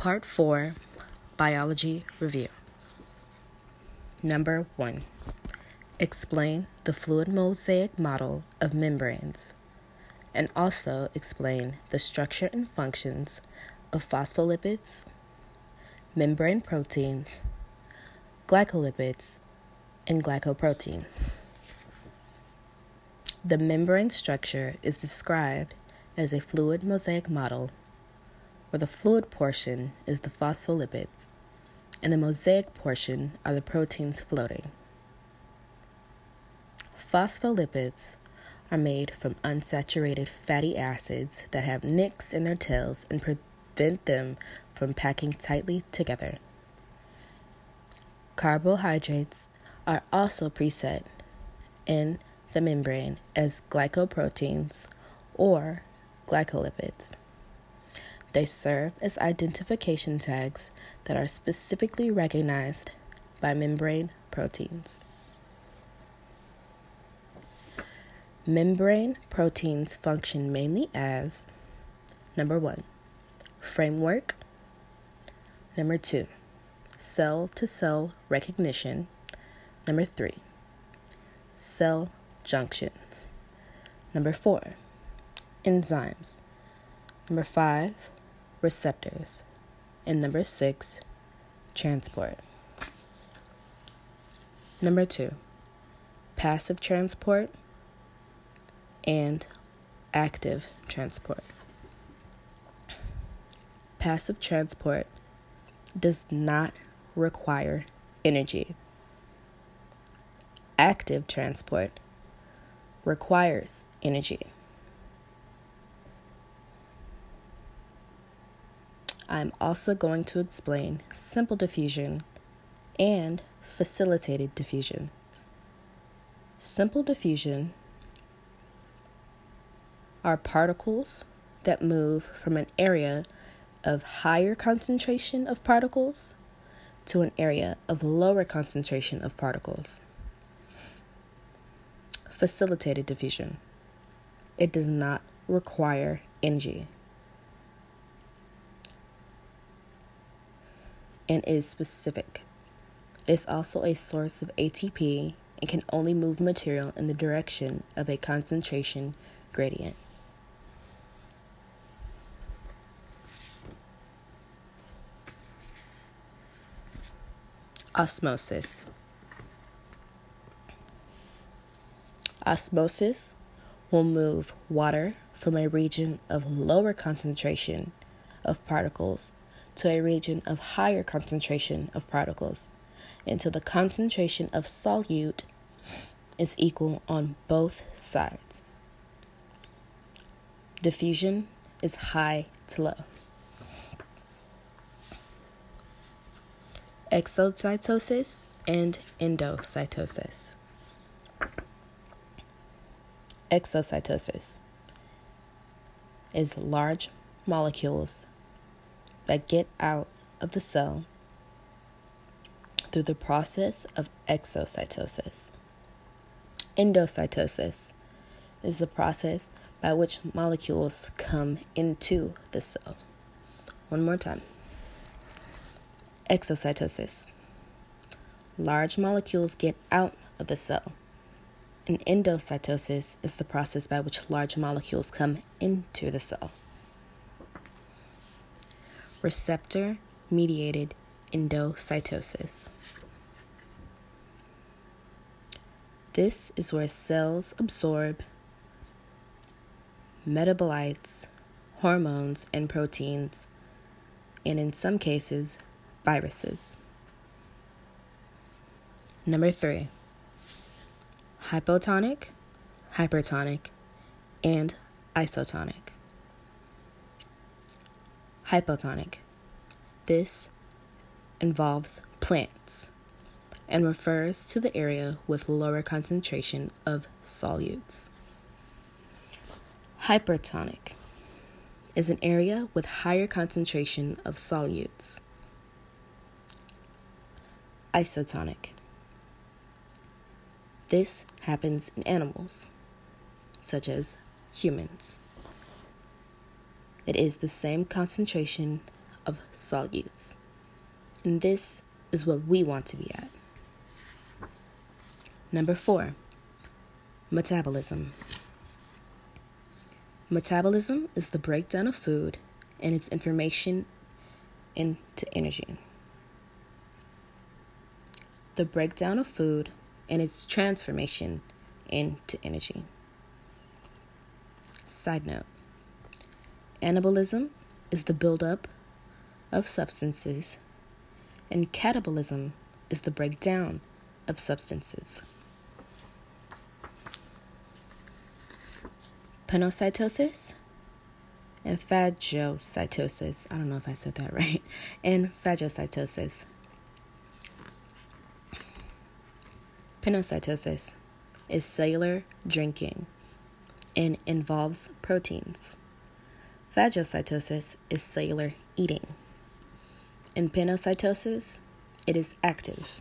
Part 4, Biology Review. Number 1. Explain the fluid mosaic model of membranes, and also explain the structure and functions of phospholipids, membrane proteins, glycolipids, and glycoproteins. The membrane structure is described as a fluid mosaic model, where the fluid portion is the phospholipids and the mosaic portion are the proteins floating. Phospholipids are made from unsaturated fatty acids that have nicks in their tails and prevent them from packing tightly together. Carbohydrates are also preset in the membrane as glycoproteins or glycolipids. They serve as identification tags that are specifically recognized by membrane proteins. Membrane proteins function mainly as number 1, framework, number 2, cell-to-cell recognition, number 3, cell junctions, number 4, enzymes, number 5, receptors, and number 6, transport. Number 2, passive transport and active transport. Passive transport does not require energy. Active transport requires energy. I'm also going to explain simple diffusion and facilitated diffusion. Simple diffusion are particles that move from an area of higher concentration of particles to an area of lower concentration of particles. Facilitated diffusion. It does not require energy and is specific. It is also a source of ATP and can only move material in the direction of a concentration gradient. Osmosis. Osmosis will move water from a region of lower concentration of particles to a region of higher concentration of particles until the concentration of solute is equal on both sides. Diffusion is high to low. Exocytosis and endocytosis. Exocytosis is large molecules that get out of the cell through the process of exocytosis. Endocytosis is the process by which molecules come into the cell. One more time. Exocytosis. Large molecules get out of the cell. And endocytosis is the process by which large molecules come into the cell. Receptor-mediated endocytosis. This is where cells absorb metabolites, hormones, and proteins, and in some cases, viruses. Number 3, hypotonic, hypertonic, and isotonic. Hypotonic. This involves plants and refers to the area with lower concentration of solutes. Hypertonic is an area with higher concentration of solutes. Isotonic. This happens in animals, such as humans. It is the same concentration of solutes. And this is what we want to be at. Number 4, metabolism. Metabolism is the breakdown of food and its information into energy. The breakdown of food and its transformation into energy. Side note, anabolism is the buildup of substances, and catabolism is the breakdown of substances. Pinocytosis and phagocytosis. I don't know if I said that right. And phagocytosis. Pinocytosis is cellular drinking and involves proteins. Phagocytosis is cellular eating. In pinocytosis, it is active.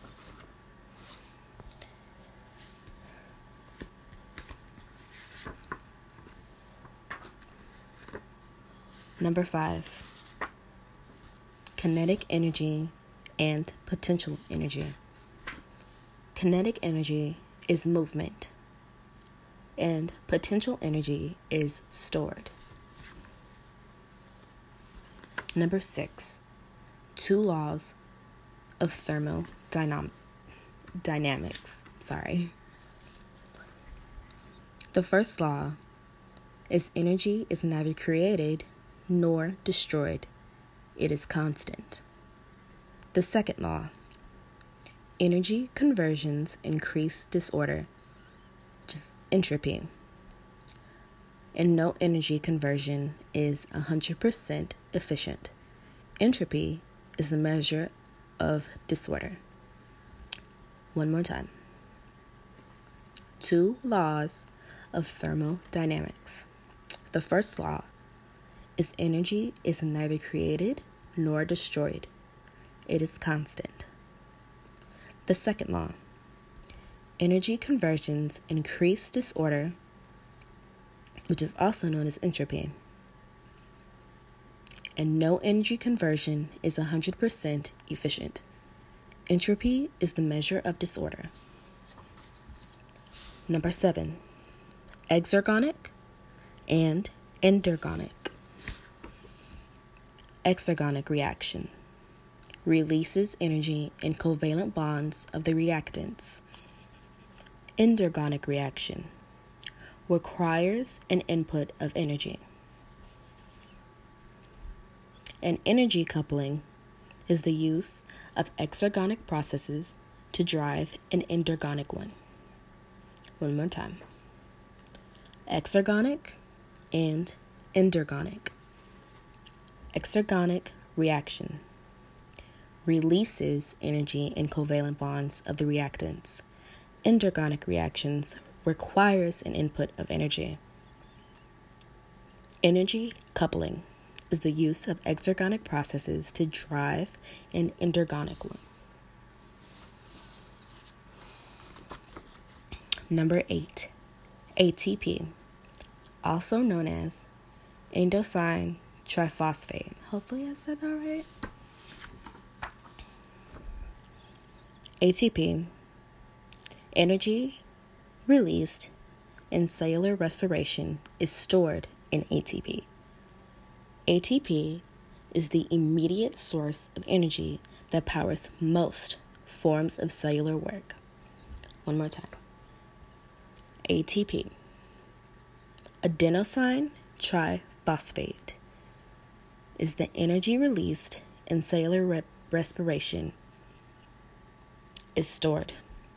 Number 5, kinetic energy and potential energy. Kinetic energy is movement, and potential energy is stored. Number 6, 2 laws of thermodynamics. The first law is energy is neither created nor destroyed. It is constant. The second law, energy conversions increase disorder, which is entropy. And no energy conversion is 100% efficient. Entropy is the measure of disorder. One more time. 2 laws of thermodynamics. The first law is energy is neither created nor destroyed. It is constant. The second law, energy conversions increase disorder, which is also known as entropy. And no energy conversion is 100% efficient. Entropy is the measure of disorder. Number 7, exergonic and endergonic. Exergonic reaction releases energy in covalent bonds of the reactants. Endergonic reaction requires an input of energy. An energy coupling is the use of exergonic processes to drive an endergonic one. One more time. Exergonic and endergonic. Exergonic reaction releases energy in covalent bonds of the reactants. Endergonic reactions requires an input of energy. Energy coupling is the use of exergonic processes to drive an endergonic one. Number 8, ATP, also known as adenosine triphosphate. Hopefully I said that right. ATP, energy released in cellular respiration, is stored in ATP. ATP is the immediate source of energy that powers most forms of cellular work. One more time. ATP, adenosine triphosphate, is the energy released in cellular respiration, is stored.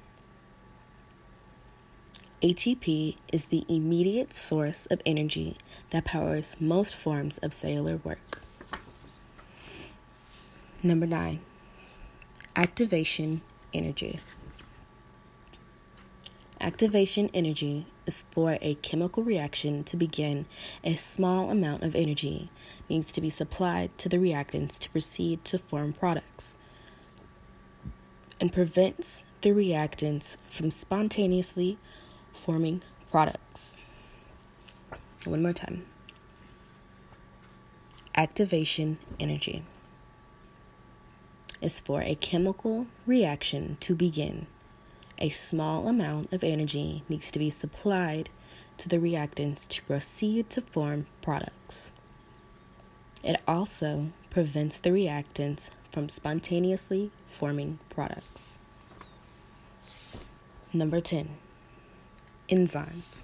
ATP is the immediate source of energy that powers most forms of cellular work. Number 9, activation energy. Activation energy is for a chemical reaction to begin. A small amount of energy needs to be supplied to the reactants to proceed to form products, and prevents the reactants from spontaneously forming products. One more time. activation energy is for a chemical reaction to begin. A small amount of energy needs to be supplied to the reactants to proceed to form products. It also prevents the reactants from spontaneously forming products. Number 10, enzymes.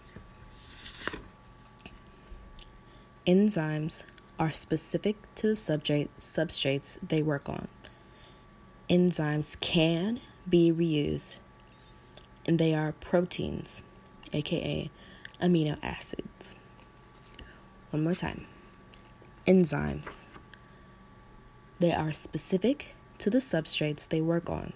Enzymes are specific to the substrates they work on. Enzymes can be reused, and they are proteins, aka amino acids. One more time. Enzymes. They are specific to the substrates they work on.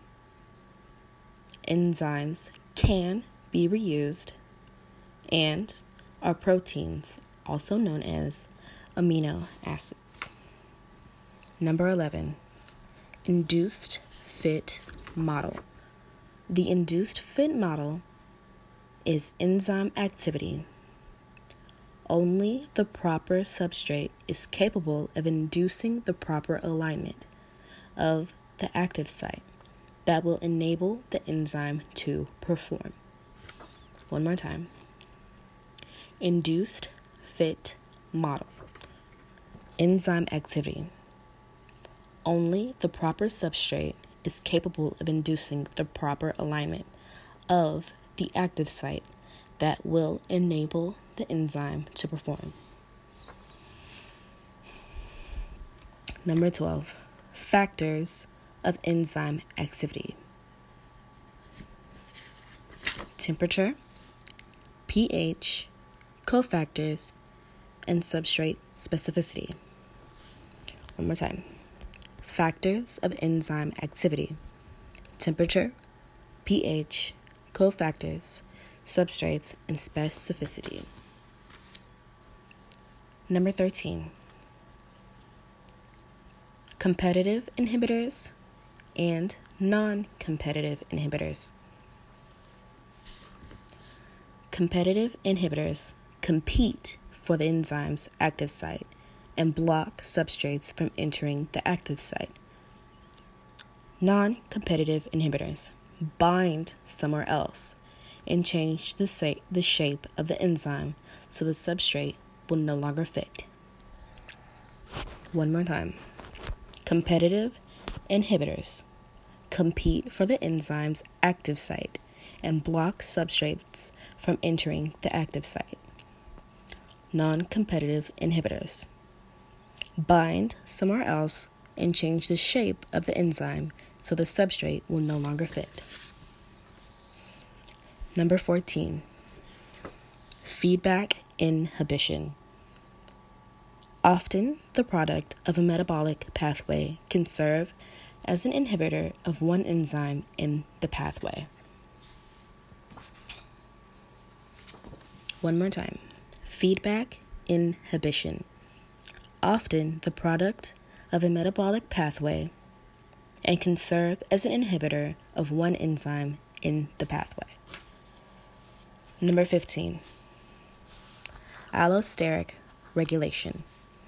Enzymes can be reused and are proteins, also known as amino acids. Number 11, induced fit model. The induced fit model is enzyme activity. Only the proper substrate is capable of inducing the proper alignment of the active site that will enable the enzyme to perform. One more time. Induced fit model. Enzyme activity. Only the proper substrate is capable of inducing the proper alignment of the active site that will enable the enzyme to perform. Number 12, factors of enzyme activity. Temperature, pH, cofactors, and substrate specificity. One more time. Factors of enzyme activity. Temperature, pH, cofactors, substrates, and specificity. Number 13, competitive inhibitors and non-competitive inhibitors. Competitive inhibitors compete for the enzyme's active site and block substrates from entering the active site. Non-competitive inhibitors bind somewhere else and change the shape of the enzyme so the substrate will no longer fit. One more time. Competitive inhibitors compete for the enzyme's active site and block substrates from entering the active site. Non-competitive inhibitors bind somewhere else and change the shape of the enzyme so the substrate will no longer fit. Number 14, feedback inhibition. Often, the product of a metabolic pathway can serve as an inhibitor of one enzyme in the pathway. One more time. Feedback inhibition. Often, the product of a metabolic pathway and can serve as an inhibitor of one enzyme in the pathway. Number 15, allosteric regulation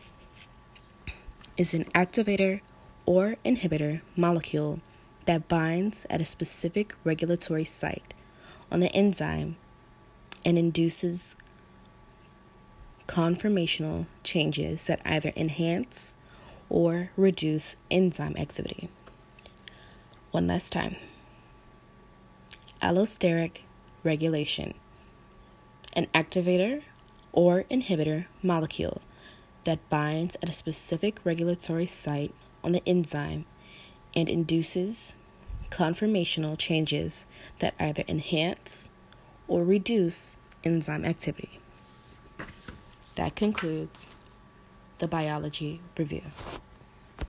is an activator or inhibitor molecule that binds at a specific regulatory site on the enzyme and induces conformational changes that either enhance or reduce enzyme activity. One last time. Allosteric regulation, an activator or inhibitor molecule that binds at a specific regulatory site on the enzyme and induces conformational changes that either enhance or reduce enzyme activity. That concludes the biology review.